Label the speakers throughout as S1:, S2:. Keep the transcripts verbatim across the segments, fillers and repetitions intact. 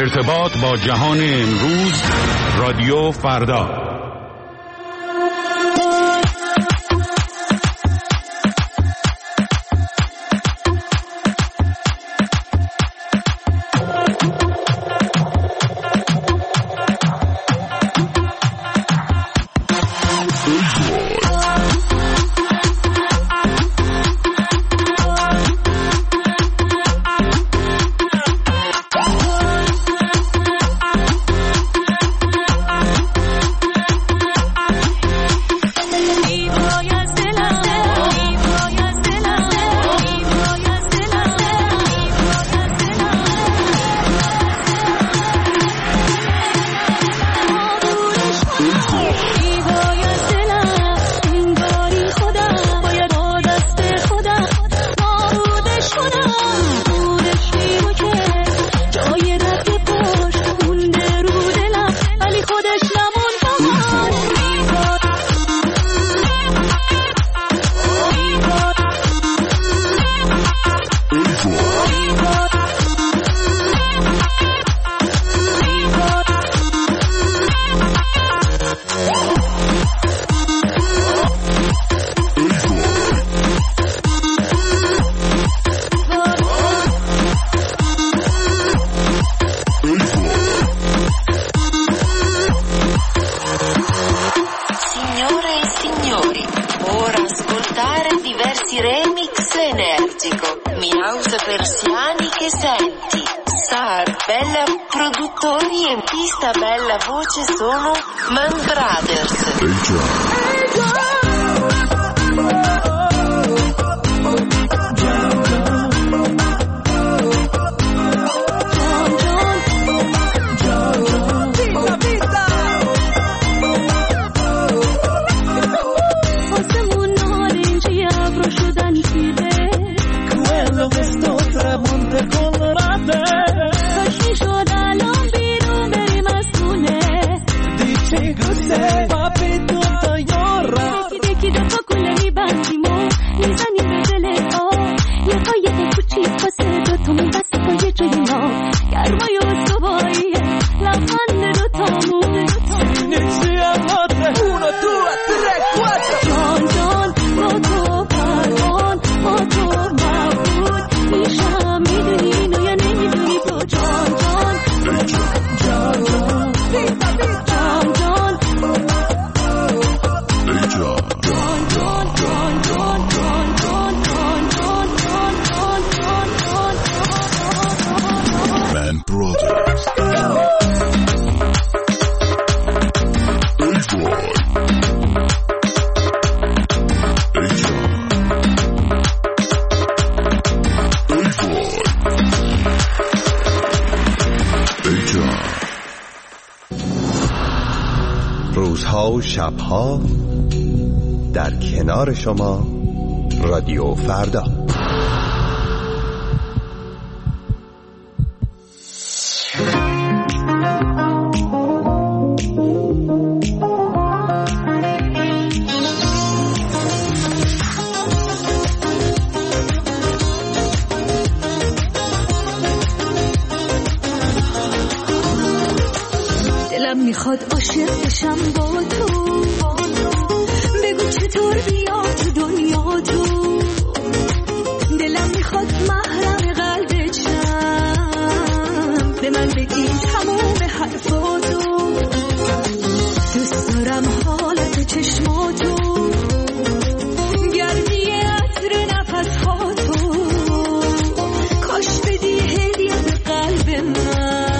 S1: ارتباط با جهان امروز، رادیو فردا.
S2: روزها و شبها در کنار شما، رادیو فردا.
S3: میخواد عاشق بشم با تو، بگو چطور بیا تو دنیا تو. دلم میخواد محرم قلبت شم، به من بگی تموم حرفاتو. دوست دارم حالت چشماتو، گرمی عطر نفسهاتو. کاش بدی هدیه به قلب من،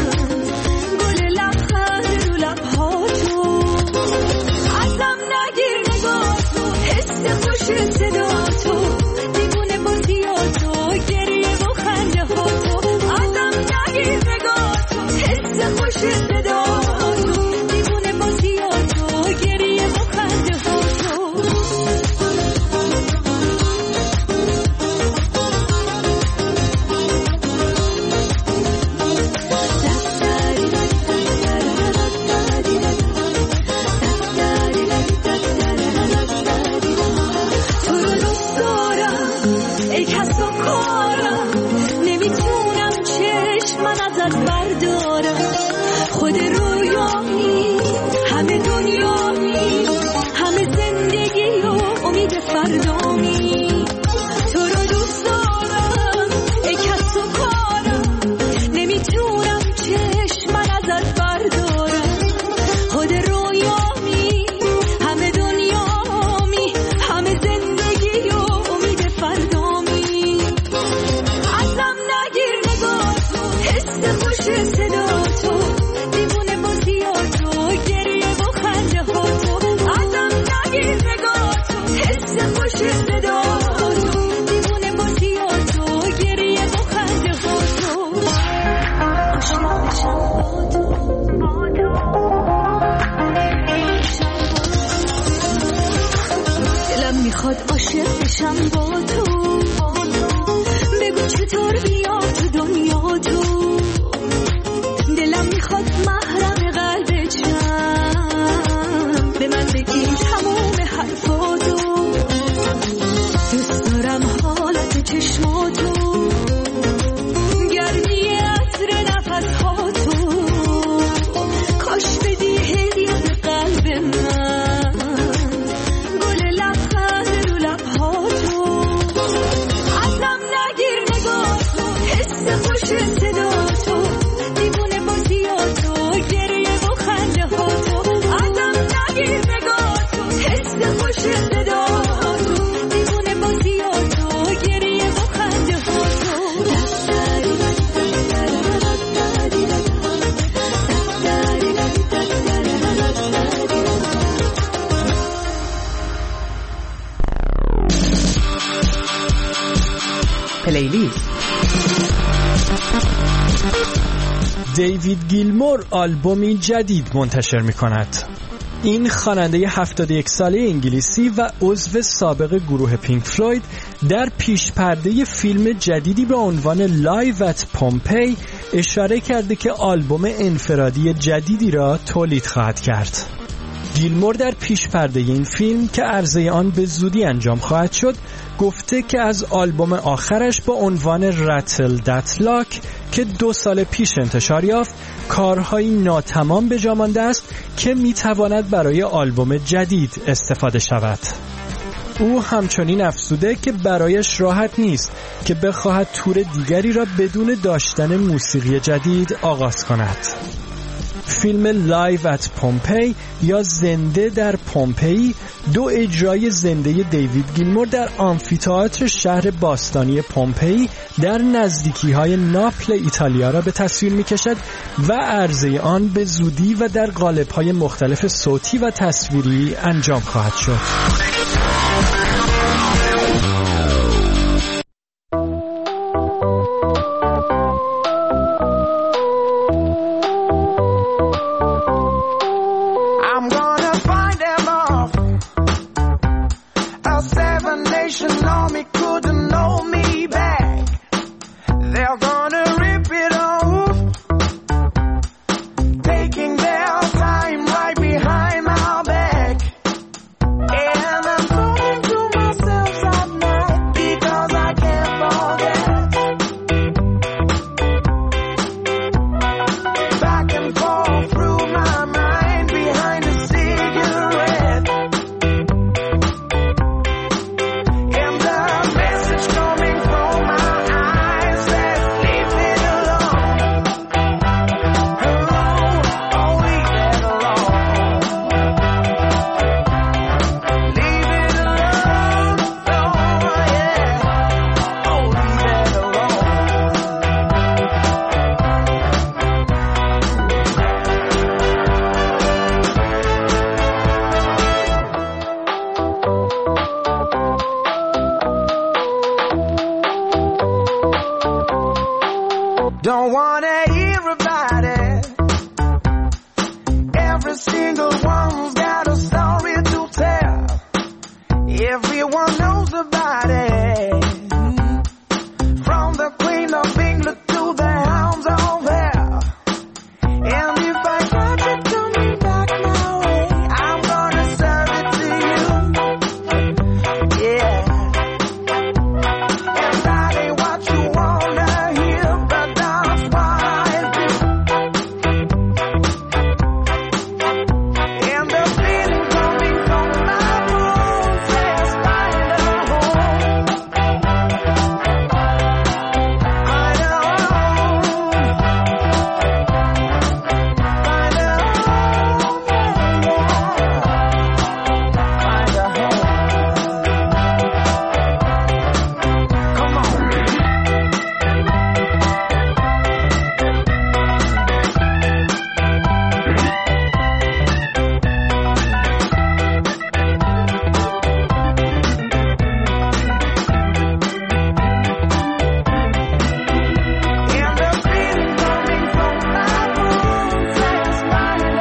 S3: صدا تو دیوونه بازیاتو، گریه و خنده ها تو. ازم نگیر نگاه تو، حس خوش
S4: ریلیز.
S5: دیوید گیلمور آلبومی جدید منتشر می‌کند. این خواننده هفتاد و یک ساله انگلیسی و عضو سابق گروه پینک فلوید در پیش پرده فیلم جدیدی به عنوان لایو ات پومپی اشاره کرده که آلبوم انفرادی جدیدی را تولید خواهد کرد. گیلمور در پیش پرده این فیلم که عرضه آن به زودی انجام خواهد شد گفته که از آلبوم آخرش با عنوان رتل دت لاک که دو سال پیش انتشار یافت کارهایی ناتمام به جا مانده است که میتواند برای آلبوم جدید استفاده شود. او همچنین افزوده که برایش راحت نیست که بخواهد تور دیگری را بدون داشتن موسیقی جدید آغاز کند. فیلم لایو ات پومپی یا زنده در پومپئی دو اجرای زنده دیوید گیلمور در آمفی‌تئاتر شهر باستانی پومپئی در نزدیکی‌های ناپل ایتالیا را به تصویر می‌کشد و عرضه آن به زودی و در قالب‌های مختلف صوتی و تصویری انجام خواهد شد.
S6: Don't wanna hear about it. Every single one's got a story to tell. Everyone knows about it. From the Queen of England to the hounds of hell. And if I catch it coming back my way, I'm gonna serve it to you. Yeah. And that ain't what you wanna hear, but that's what I do. And the feeling coming from my bones says find a home. Find a home. Find a home, yeah, yeah. Find a home. Come on. And the feeling coming from my bones says find a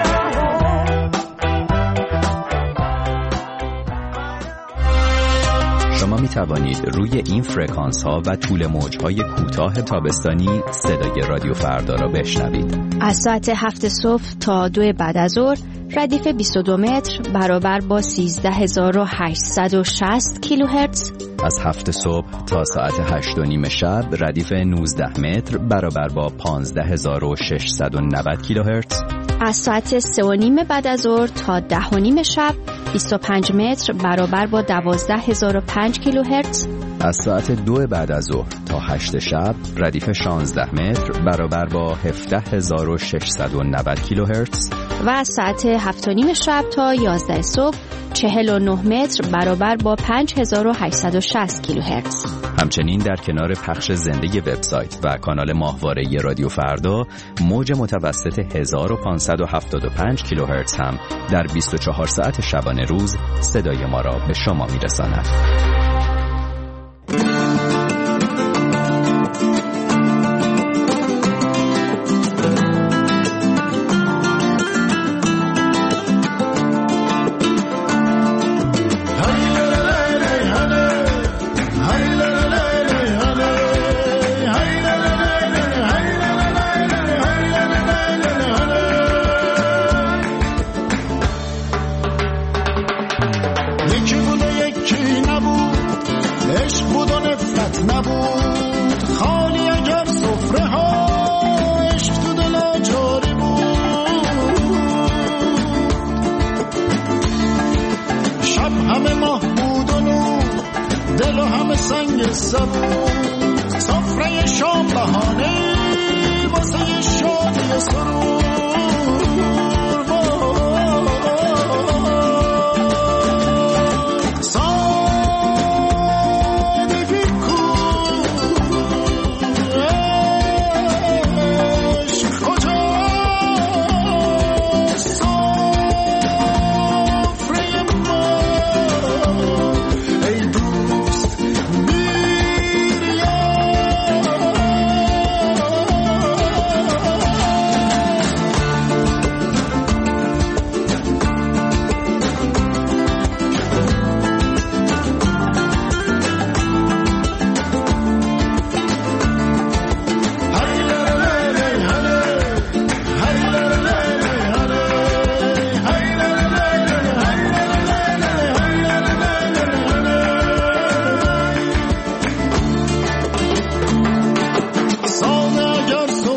S6: home.
S7: شما می توانید روی این فرکانس ها و طول موج های کوتاه تابستانی صدای رادیو فردا را بشنوید.
S8: از ساعت هفت صبح تا دو بعد از ظهر ردیف بیست و دو متر برابر با سیزده هزار و هشتصد و شصت کیلوهرتز.
S7: از هفت صبح تا ساعت هشت و نیم شب ردیف نوزده متر برابر با پانزده هزار و ششصد و نود کیلوهرتز.
S8: از ساعت سه و نیم بعد از ظهر تا ده و نیم شب بیست و پنج متر برابر با دوازده هزار و پنج کیلوهرتز.
S7: از ساعت دو بعد از ظهر تا هشت شب ردیف شانزده متر برابر با هفده هزار و ششصد و نود کیلوهرتز.
S8: و از ساعت هفت و نیم شب تا یازده صبح چهل و نه متر برابر با پنج هزار و هشتصد و شصت کیلوهرتز.
S7: همچنین در کنار پخش زنده وبسایت و کانال ماهواره رادیو فردا موج متوسط هزار و پانصد و هفتاد و پنج کیلوهرتز هم در بیست و چهار ساعت شبانه روز صدای ما را به شما میرساند.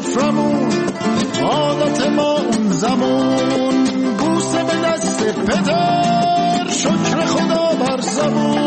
S4: سفرمون عادت ما اون زمان بوسه به دست پدر شکر خدا بر زبون